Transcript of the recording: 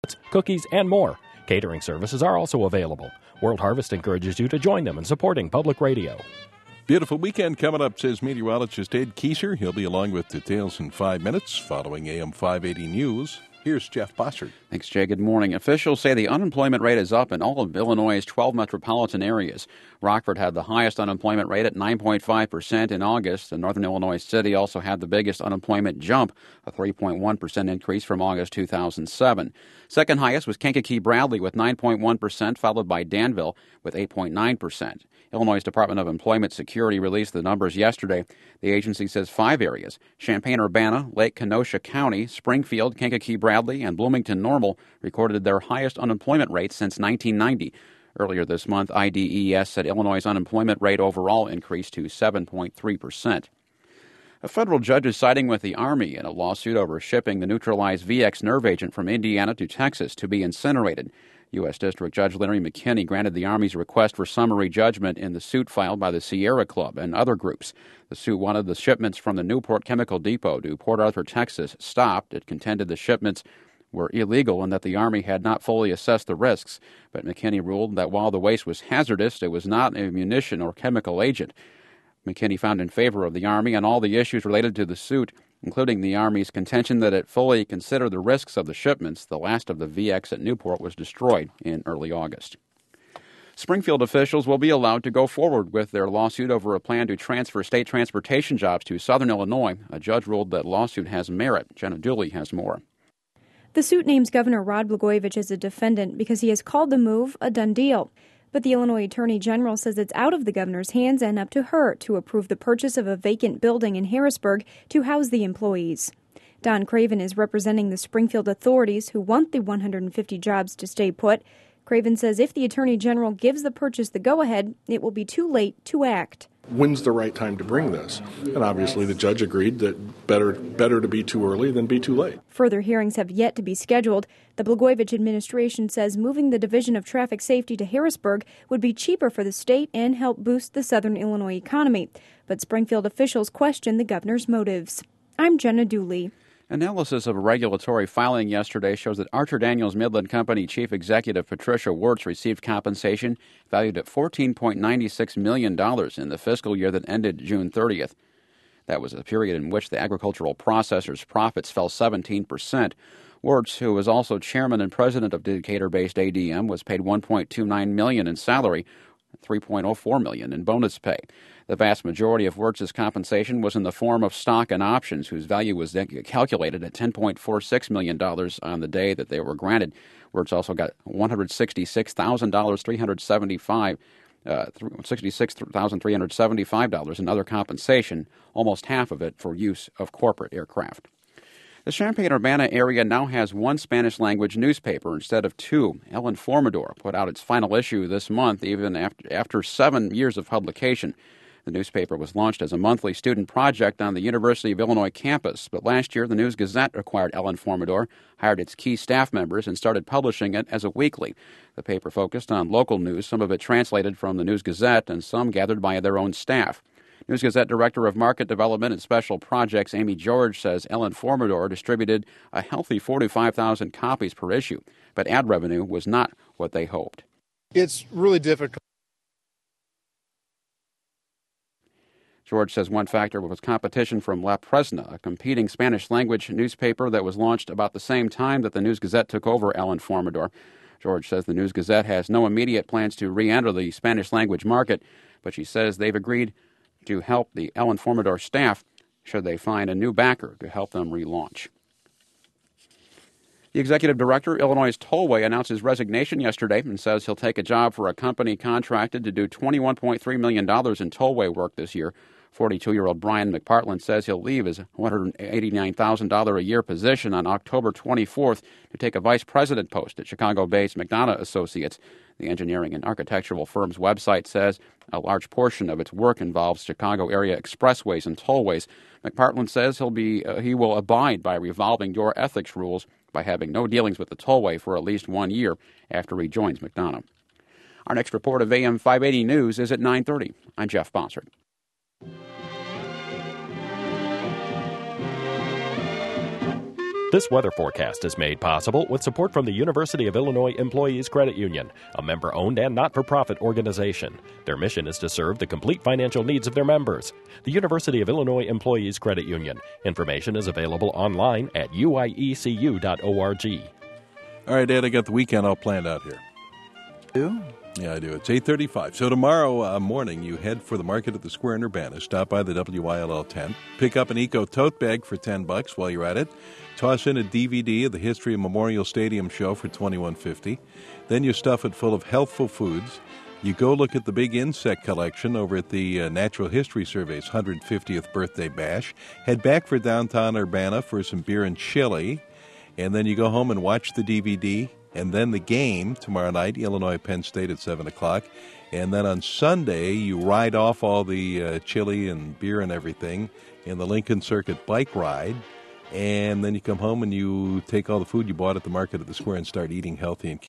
cookies, and more. Catering services are also available. World Harvest encourages you to join them in supporting public radio. Beautiful weekend coming up, says meteorologist Ed Kieser. He'll be along with details in 5 minutes following AM 580 News. Here's Jeff Bossert. Thanks, Jay. Good morning. Officials say the unemployment rate is up in all of Illinois' 12 metropolitan areas. Rockford had the highest unemployment rate at 9.5% in August. And Northern Illinois City also had the biggest unemployment jump, a 3.1% increase from August 2007. Second highest was Kankakee-Bradley with 9.1%, followed by Danville with 8.9%. Illinois' Department of Employment Security released the numbers yesterday. The agency says 5 areas, Champaign-Urbana, Lake Kenosha County, Springfield, Kankakee-Bradley, and Bloomington-Normal, recorded their highest unemployment rates since 1990. Earlier this month, IDES said Illinois' unemployment rate overall increased to 7.3%. A federal judge is siding with the Army in a lawsuit over shipping the neutralized VX nerve agent from Indiana to Texas to be incinerated. U.S. District Judge Larry McKinney granted the Army's request for summary judgment in the suit filed by the Sierra Club and other groups. The suit wanted the shipments from the Newport Chemical Depot to Port Arthur, Texas, stopped. It contended the shipments were illegal and that the Army had not fully assessed the risks. But McKinney ruled that while the waste was hazardous, it was not a munition or chemical agent. McKinney found in favor of the Army on all the issues related to the suit, including the Army's contention that it fully considered the risks of the shipments. The last of the VX at Newport was destroyed in early August. Springfield officials will be allowed to go forward with their lawsuit over a plan to transfer state transportation jobs to Southern Illinois. A judge ruled that lawsuit has merit. Jenna Dooley has more. The suit names Governor Rod Blagojevich as a defendant because he has called the move a done deal. But the Illinois Attorney General says it's out of the governor's hands and up to her to approve the purchase of a vacant building in Harrisburg to house the employees. Don Craven is representing the Springfield authorities who want the 150 jobs to stay put. Craven says if the Attorney General gives the purchase the go-ahead, it will be too late to act. When's the right time to bring this? And obviously the judge agreed that better to be too early than be too late. Further hearings have yet to be scheduled. The Blagojevich administration says moving the Division of Traffic Safety to Harrisburg would be cheaper for the state and help boost the southern Illinois economy. But Springfield officials question the governor's motives. I'm Jenna Dooley. Analysis of a regulatory filing yesterday shows that Archer Daniels Midland Company Chief Executive Patricia Wirtz received compensation valued at $14.96 million in the fiscal year that ended June 30th. That was a period in which the agricultural processor's profits fell 17%. Wirtz, who was also chairman and president of Decatur-based ADM, was paid $1.29 million in salary, $3.04 million in bonus pay. The vast majority of Wirtz's compensation was in the form of stock and options, whose value was then calculated at $10.46 million on the day that they were granted. Wirtz also got $66,375 in other compensation, almost half of it for use of corporate aircraft. The Champaign-Urbana area now has one Spanish-language newspaper instead of two. El Informador put out its final issue this month, even after 7 years of publication. The newspaper was launched as a monthly student project on the University of Illinois campus, but last year the News-Gazette acquired El Informador, hired its key staff members, and started publishing it as a weekly. The paper focused on local news, some of it translated from the News-Gazette and some gathered by their own staff. News-Gazette Director of Market Development and Special Projects Amy George says El Informador distributed a healthy 45,000 copies per issue, but ad revenue was not what they hoped. It's really difficult. George says one factor was competition from La Presna, a competing Spanish-language newspaper that was launched about the same time that the News-Gazette took over El Informador. George says the News-Gazette has no immediate plans to re-enter the Spanish-language market, but she says they've agreed to help the El Informador staff should they find a new backer to help them relaunch. The executive director, Illinois Tollway, announced his resignation yesterday and says he'll take a job for a company contracted to do $21.3 million in tollway work this year. 42-year-old Brian McPartland says he'll leave his $189,000 a year position on October 24th to take a vice president post at Chicago-based McDonough Associates. The engineering and architectural firm's website says a large portion of its work involves Chicago area expressways and tollways. McPartland says he will abide by revolving door ethics rules by having no dealings with the tollway for at least 1 year after he joins McDonough. Our next report of AM 580 News is at 9:30. I'm Jeff Bossert. This weather forecast is made possible with support from the University of Illinois Employees Credit Union, a member-owned and not-for-profit organization. Their mission is to serve the complete financial needs of their members. The University of Illinois Employees Credit Union. Information is available online at uiecu.org. All right, Ed, I got the weekend all planned out here. You? Yeah, I do. It's 8:35. So tomorrow morning, you head for the market at the Square in Urbana. Stop by the WYLL tent. Pick up an Eco tote bag for $10 while you're at it. Toss in a DVD of the History of Memorial Stadium show for $21.50. Then you stuff it full of healthful foods. You go look at the big insect collection over at the Natural History Survey's 150th birthday bash. Head back for downtown Urbana for some beer and chili. And then you go home and watch the DVD. And then the game tomorrow night, Illinois-Penn State at 7 o'clock. And then on Sunday, you ride off all the chili and beer and everything in the Lincoln Circuit bike ride. And then you come home and you take all the food you bought at the market at the Square and start eating healthy and